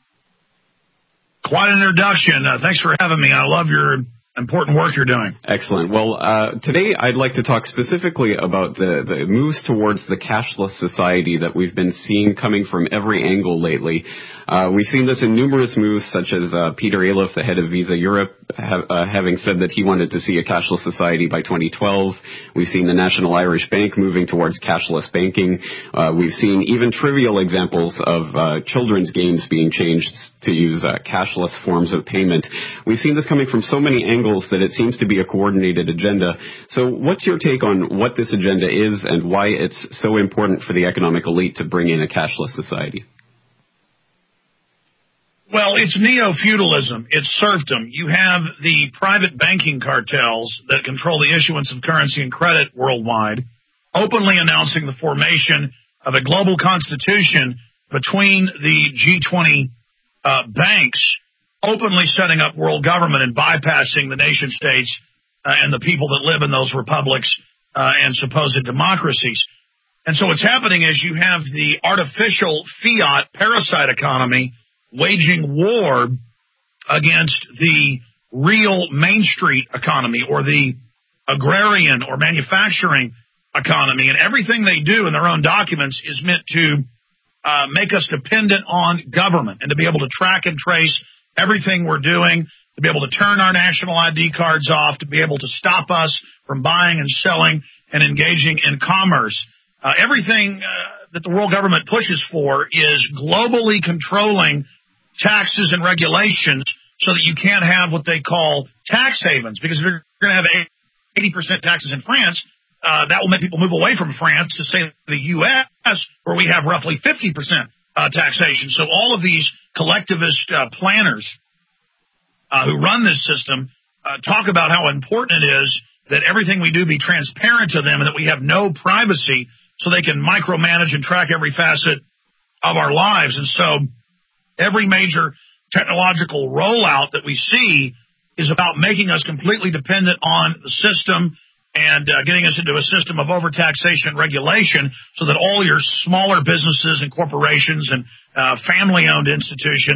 Quite an introduction. Uh, thanks for having me. I love your important work you're doing. Excellent. Well, uh, today I'd like to talk specifically about the, the moves towards the cashless society that we've been seeing coming from every angle lately. Uh, we've seen this in numerous moves, such as uh, Peter Aliff, the head of Visa Europe, ha- uh, having said that he wanted to see a cashless society by twenty twelve. We've seen the National Irish Bank moving towards cashless banking. Uh, we've seen even trivial examples of uh, children's games being changed to use uh, cashless forms of payment. We've seen this coming from so many angles that it seems to be a coordinated agenda. So what's your take on what this agenda is and why it's so important for the economic elite to bring in a cashless society? Well, it's neo-feudalism. It's serfdom. You have the private banking cartels that control the issuance of currency and credit worldwide, openly announcing the formation of a global constitution between the G twenty uh, banks, openly setting up world government and bypassing the nation states uh, and the people that live in those republics uh, and supposed democracies. And so what's happening is you have the artificial fiat parasite economy waging war against the real Main Street economy or the agrarian or manufacturing economy. And everything they do in their own documents is meant to uh, make us dependent on government and to be able to track and trace everything we're doing, to be able to turn our national I D cards off, to be able to stop us from buying and selling and engaging in commerce. Uh, everything uh, that the world government pushes for is globally controlling taxes and regulations so that you can't have what they call tax havens. Because if you're going to have eighty percent taxes in France, uh, that will make people move away from France to, say, the U S, where we have roughly fifty percent uh, taxation. So all of these collectivist uh, planners uh, who run this system uh, talk about how important it is that everything we do be transparent to them and that we have no privacy so they can micromanage and track every facet of our lives. And so every major technological rollout that we see is about making us completely dependent on the system and uh, getting us into a system of overtaxation and regulation so that all your smaller businesses and corporations and uh, family-owned institutions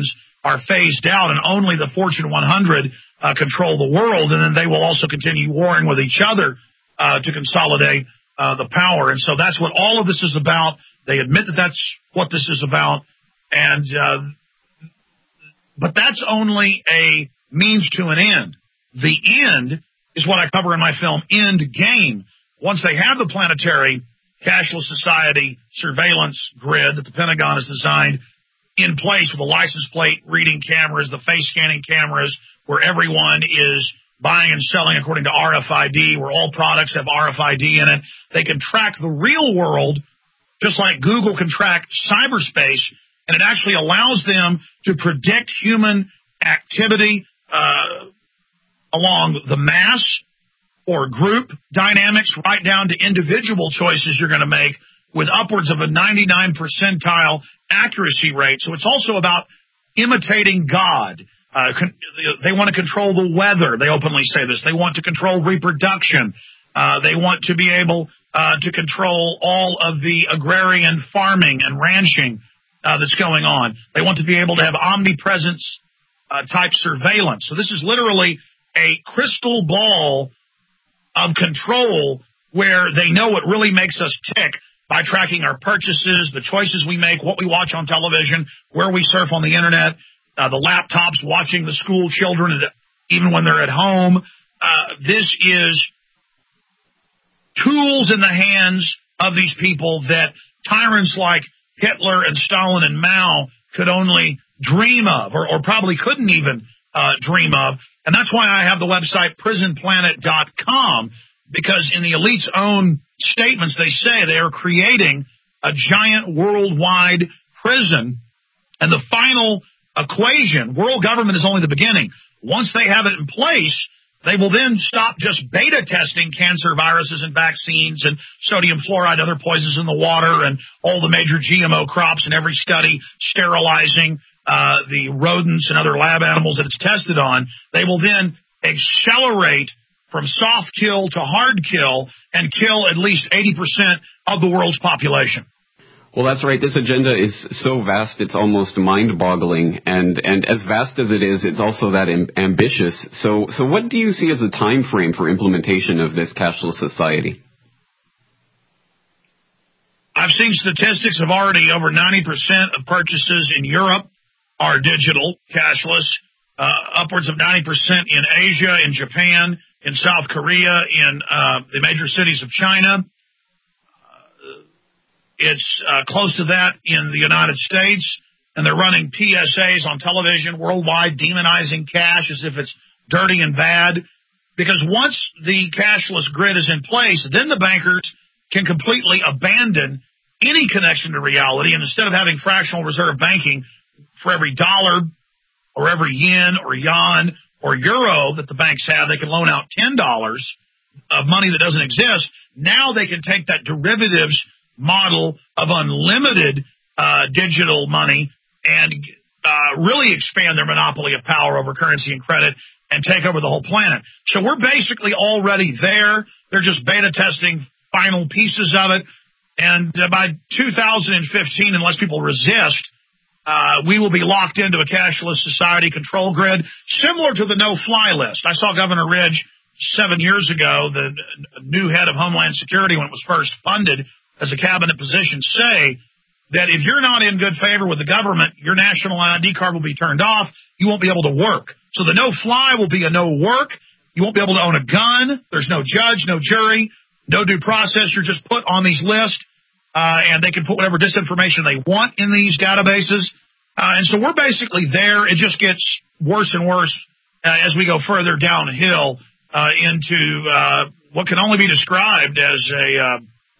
are phased out and only the Fortune one hundred uh, control the world, and then they will also continue warring with each other uh, to consolidate uh, the power. And so that's what all of this is about. They admit that that's what this is about, and uh, but that's only a means to an end. The end is what I cover in my film, End Game. Once they have the planetary cashless society surveillance grid that the Pentagon has designed in place with the license plate reading cameras, the face scanning cameras, where everyone is buying and selling according to R F I D, where all products have R F I D in it, they can track the real world just like Google can track cyberspace, and it actually allows them to predict human activity uh, along the mass or group dynamics right down to individual choices you're going to make with upwards of a ninety-nine percentile accuracy rate. So it's also about imitating God. Uh, con- they want to control the weather. They openly say this. They want to control reproduction. Uh, they want to be able uh, to control all of the agrarian farming and ranching uh, that's going on. They want to be able to have omnipresence uh, type surveillance. So this is literally a crystal ball of control where they know what really makes us tick by tracking our purchases, the choices we make, what we watch on television, where we surf on the internet, uh, the laptops, watching the school children, even when they're at home. Uh, this is tools in the hands of these people that tyrants like Hitler and Stalin and Mao could only dream of, or, or probably couldn't even uh, dream of. And that's why I have the website prison planet dot com, because in the elite's own statements, they say they are creating a giant worldwide prison. And the final equation, world government is only the beginning. Once they have it in place, they will then stop just beta testing cancer viruses and vaccines and sodium fluoride, other poisons in the water, and all the major G M O crops in every study, sterilizing uh, the rodents and other lab animals that it's tested on. They will then accelerate from soft kill to hard kill and kill at least eighty percent of the world's population. Well, that's right. This agenda is so vast, it's almost mind-boggling. And, and as vast as it is, it's also that am- ambitious. So, so what do you see as a time frame for implementation of this cashless society? I've seen statistics of already over ninety percent of purchases in Europe are digital, cashless, uh, upwards of ninety percent in Asia, in Japan, in South Korea, in uh, the major cities of China. It's uh, close to that in the United States, and they're running P S As on television worldwide demonizing cash as if it's dirty and bad. Because once the cashless grid is in place, then the bankers can completely abandon any connection to reality, and instead of having fractional reserve banking for every dollar or every yen or yuan or euro that the banks have, they can loan out ten dollars of money that doesn't exist. Now they can take that derivatives model of unlimited uh, digital money and uh, really expand their monopoly of power over currency and credit and take over the whole planet. So we're basically already there. They're just beta testing final pieces of it. And uh, by two thousand fifteen, unless people resist, uh, we will be locked into a cashless society control grid, similar to the no-fly list. I saw Governor Ridge seven years ago, the new head of Homeland Security when it was first funded, as a cabinet position, say that if you're not in good favor with the government, your national I D card will be turned off. You won't be able to work. So the no-fly will be a no-work. You won't be able to own a gun. There's no judge, no jury, no due process. You're just put on these lists, uh, and they can put whatever disinformation they want in these databases. Uh, and so we're basically there. It just gets worse and worse uh, as we go further downhill uh, into uh, what can only be described as a uh,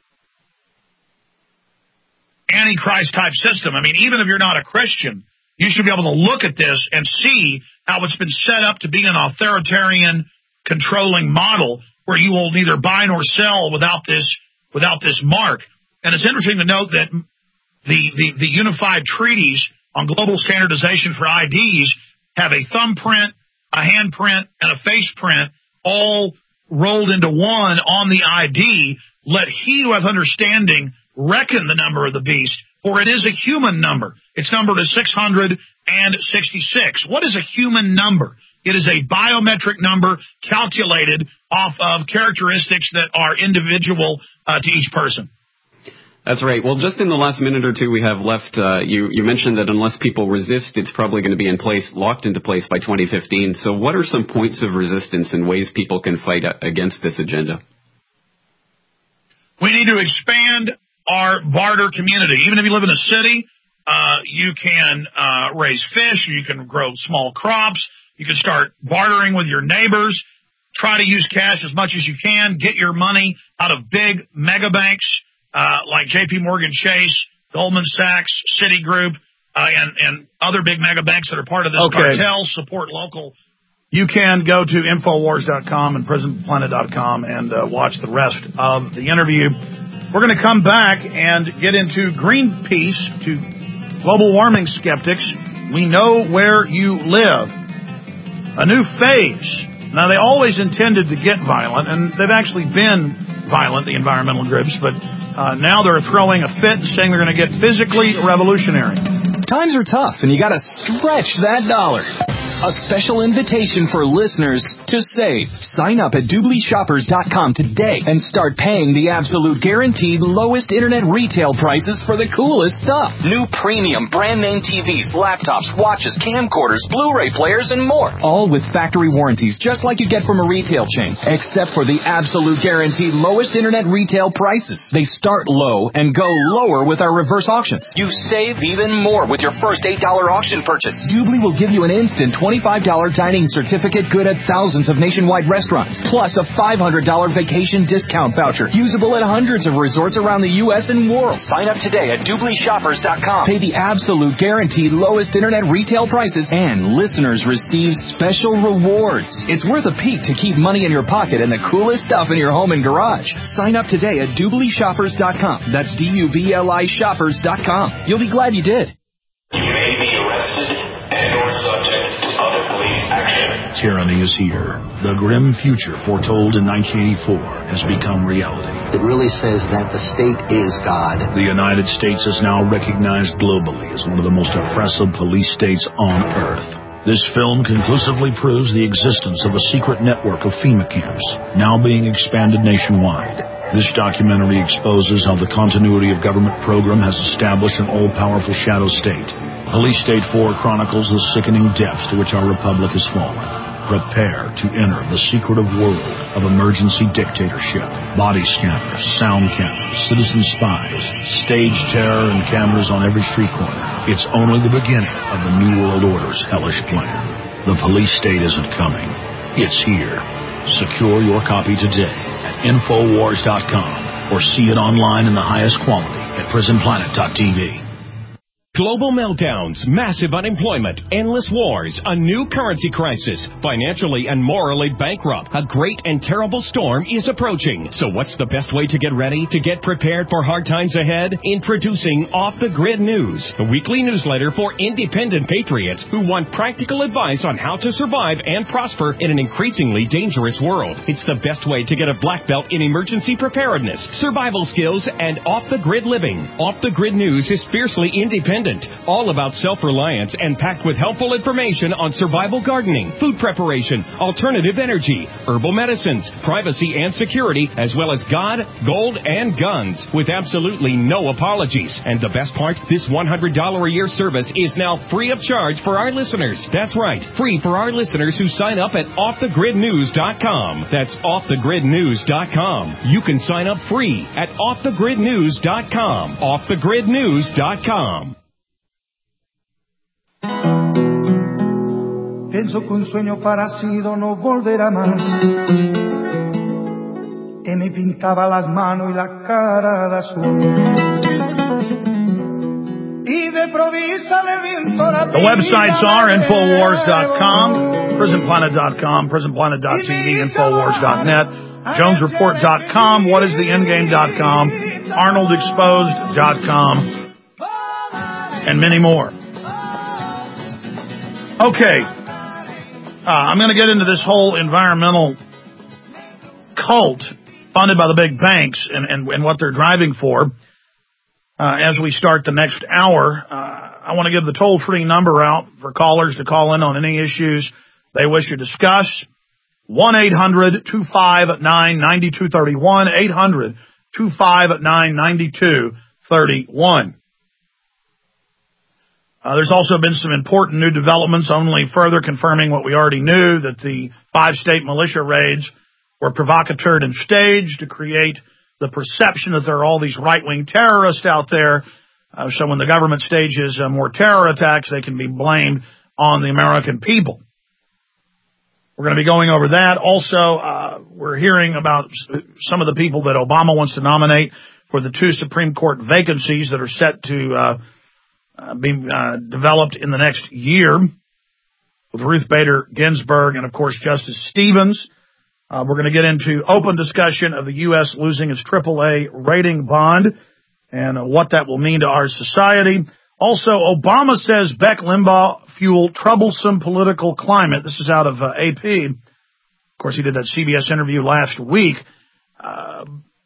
Antichrist-type system. I mean, even if you're not a Christian, you should be able to look at this and see how it's been set up to be an authoritarian, controlling model where you will neither buy nor sell without this without this mark. And it's interesting to note that the, the, the unified treaties on global standardization for I Ds have a thumbprint, a handprint, and a face print all rolled into one on the I D. Let he who has understanding reckon the number of the beast, for it is a human number. Its number is six hundred sixty-six. What is a human number? It is a biometric number calculated off of characteristics that are individual uh, to each person. That's right. Well, just in the last minute or two we have left, uh, you, you mentioned that unless people resist, it's probably going to be in place, locked into place by twenty fifteen. So what are some points of resistance and ways people can fight against this agenda? We need to expand our barter community. Even if you live in a city, uh, you can uh, raise fish, you can grow small crops, you can start bartering with your neighbors, try to use cash as much as you can, get your money out of big mega banks uh, like J P Morgan Chase, Goldman Sachs, Citigroup, uh, and, and other big mega banks that are part of this okay. cartel, support local. You can go to Infowars dot com and Prison Planet dot com and uh, watch the rest of the interview. We're going to come back and get into Greenpeace, to global warming skeptics. We know where you live. A new phase. Now, they always intended to get violent, and they've actually been violent, the environmental groups, but uh, now they're throwing a fit and saying they're going to get physically revolutionary. Times are tough, and you got to stretch that dollar. A special invitation for listeners to save. Sign up at Doobly Shoppers dot com today and start paying the absolute guaranteed lowest internet retail prices for the coolest stuff. New premium brand name T Vs, laptops, watches, camcorders, Blu-ray players, and more. All with factory warranties, just like you get from a retail chain, except for the absolute guaranteed lowest internet retail prices. They start low and go lower with our reverse auctions. You save even more with your first eight dollars auction purchase. Doobly will give you an instant twenty-five dollars dining certificate good at thousands of nationwide restaurants, plus a five hundred dollars vacation discount voucher, usable at hundreds of resorts around the U S and world. Sign up today at Doobly Shoppers dot com. Pay the absolute guaranteed lowest internet retail prices, and listeners receive special rewards. It's worth a peek to keep money in your pocket and the coolest stuff in your home and garage. Sign up today at Doobly Shoppers dot com. That's D U B L I Shoppers dot com. You'll be glad you did. You may be arrested and or subject to other police action. Tyranny is here. The grim future foretold in nineteen eighty-four has become reality. It really says that the state is God. The United States is now recognized globally as one of the most oppressive police states on earth. This film conclusively proves the existence of a secret network of FEMA camps, now being expanded nationwide. This documentary exposes how the continuity of government program has established an all-powerful shadow state. Police State four chronicles the sickening depths to which our republic has fallen. Prepare to enter the secretive world of emergency dictatorship. Body scanners, sound cameras, citizen spies, stage terror, and cameras on every street corner. It's only the beginning of the New World Order's hellish plan. The police state isn't coming. It's here. Secure your copy today at Infowars dot com or see it online in the highest quality at Prison Planet dot T V. Global meltdowns, massive unemployment, endless wars, a new currency crisis, financially and morally bankrupt. A great and terrible storm is approaching. So what's the best way to get ready, to get prepared for hard times ahead? Introducing Off the Grid News, a weekly newsletter for independent patriots who want practical advice on how to survive and prosper in an increasingly dangerous world. It's the best way to get a black belt in emergency preparedness, survival skills, and off-the-grid living. Off the Grid News is fiercely independent, all about self-reliance and packed with helpful information on survival gardening, food preparation, alternative energy, herbal medicines, privacy and security, as well as God, gold, and guns, with absolutely no apologies. And the best part, this one hundred dollars a year service is now free of charge for our listeners. That's right, free for our listeners who sign up at Off the Grid News dot com. That's Off the Grid News dot com. You can sign up free at Off the Grid News dot com. Off the Grid News dot com. Pienso que un sueño parecido no volverá más. Y me pintaba las manos y la cara de azul. Y de provisa le viento la. The websites are Infowars dot com, Prison Planet dot com, Prison Planet dot T V, Infowars dot net, Jones Report dot com, What Is The Endgame dot com, Arnold Exposed dot com, and many more. Okay, uh, I'm going to get into this whole environmental cult funded by the big banks and, and, and what they're driving for. uh, as we start the next hour. Uh, I want to give the toll-free number out for callers to call in on any issues they wish to discuss. one eight hundred two five nine nine two three one, eight hundred two five nine nine two three one. Uh, there's also been some important new developments, only further confirming what we already knew, that the five-state militia raids were provocateured and staged to create the perception that there are all these right-wing terrorists out there. Uh, so when the government stages uh, more terror attacks, they can be blamed on the American people. We're going to be going over that. Also, uh, we're hearing about some of the people that Obama wants to nominate for the two Supreme Court vacancies that are set to uh, uh, be uh, developed in the next year, with Ruth Bader Ginsburg and, of course, Justice Stevens. Uh, we're going to get into open discussion of the U S losing its triple A rating bond and uh, what that will mean to our society. Also, Obama says Beck Limbaugh fueled troublesome political climate. This is out of uh, A P. Of course, he did that C B S interview last week. Uh,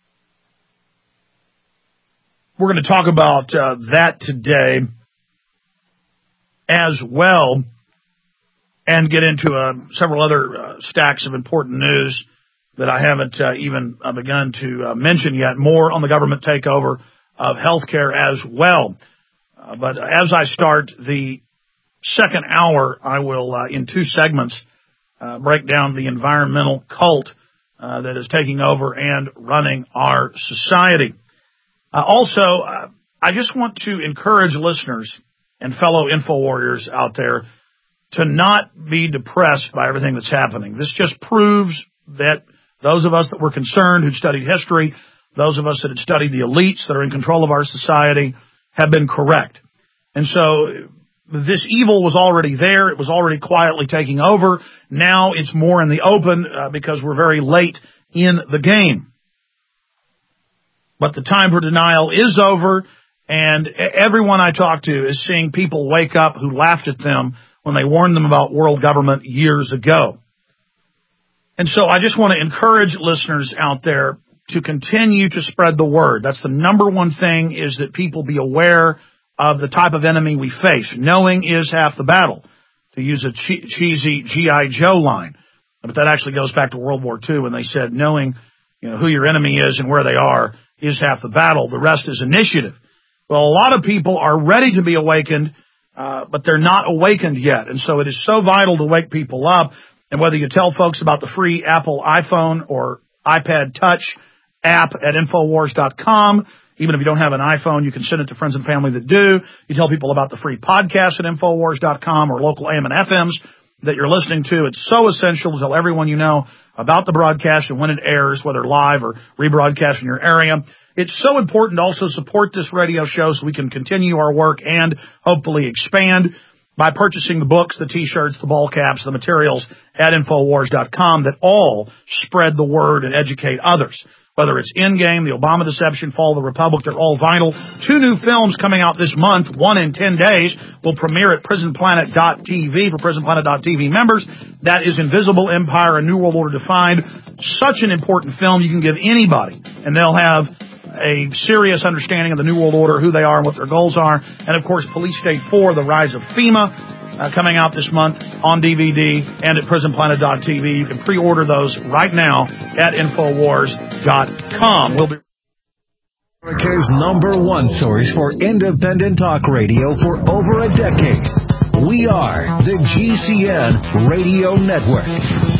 we're going to talk about uh, that today as well, and get into uh, several other uh, stacks of important news that I haven't uh, even uh, begun to uh, mention yet. More on the government takeover of healthcare as well. Uh, but as I start the second hour, I will, uh, in two segments, uh, break down the environmental cult uh, that is taking over and running our society. Uh, also, uh, I just want to encourage listeners and fellow InfoWarriors out there to not be depressed by everything that's happening. This just proves that those of us that were concerned, who studied history, those of us that had studied the elites that are in control of our society, have been correct. And so this evil was already there. It was already quietly taking over. Now it's more in the open uh, because we're very late in the game. But the time for denial is over, and everyone I talk to is seeing people wake up who laughed at them when they warned them about world government years ago. And so I just want to encourage listeners out there to continue to spread the word. That's the number one thing, is that people be aware of the type of enemy we face. Knowing is half the battle, to use a che- cheesy G I Joe line. But that actually goes back to World War Two when they said knowing, you know, who your enemy is and where they are is half the battle. The rest is initiative. Well, a lot of people are ready to be awakened, uh, but they're not awakened yet. And so it is so vital to wake people up. And whether you tell folks about the free Apple iPhone or iPad Touch app at Infowars dot com, even if you don't have an iPhone, you can send it to friends and family that do. You tell people about the free podcast at Infowars dot com or local A M and F Ms that you're listening to. It's so essential to tell everyone you know about the broadcast and when it airs, whether live or rebroadcast in your area. It's so important to also support this radio show so we can continue our work and hopefully expand by purchasing the books, the T-shirts, the ball caps, the materials at Infowars dot com that all spread the word and educate others. Whether it's Endgame, The Obama Deception, Fall of the Republic, they're all vital. Two new films coming out this month, one in ten days, will premiere at Prison Planet dot T V for Prison Planet dot T V members. That is Invisible Empire, A New World Order Defined. Such an important film you can give anybody, and they'll have a serious understanding of the New World Order, who they are and what their goals are. And, of course, Police State four, The Rise of FEMA, uh, coming out this month on D V D and at Prison Planet dot T V. You can pre-order those right now at Infowars dot com. We'll be America's number one source for independent talk radio for over a decade. We are the G C N Radio Network.